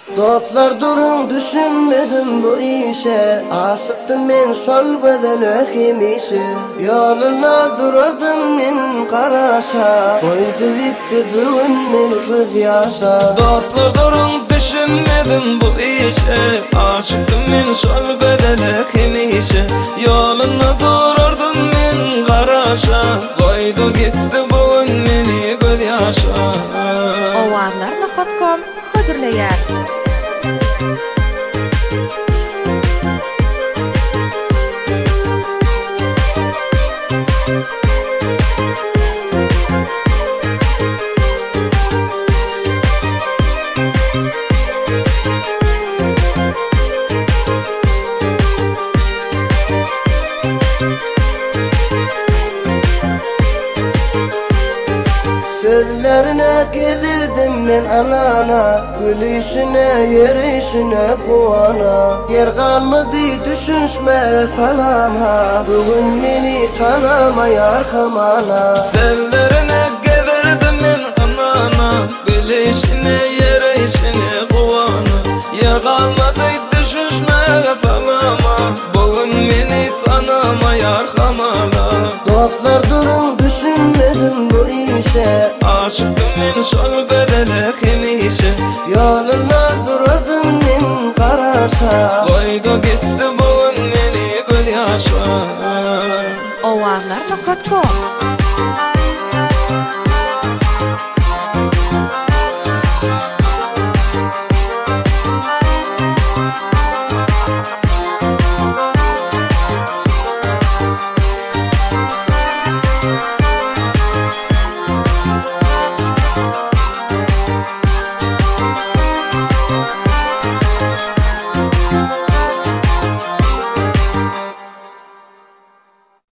Dostlar durun, düşünmedim bu işe. Aşıktım men şol gözel ökimişe. Yoluna durardım men karaşa. Koydu bitti bugün men göz yaşa. Dostlar durun, düşünmedim bu işe. Aşıktım men şol gözel ökimişe. Yoluna durardım men karaşa. Koydu gitti bugün meni göz yaşa. Ovarlar.com hödürleýär. Sözlerine gezirdim men anana, gülüşüne, yerişine kuana. Yer kalmadı düşünsme falama, bugün meni tanımayar kamana. Sözlerine gezirdim men anana, gülüşüne, yerişine kuana. Yer kalmadı düşünsme falama, bugün meni tanımayar kamana. Dostlar durun, düşünmedim bu işe. Aşıktım men şol gözel ökimişe. Yoluna durardım men karaşa. Koydu gitti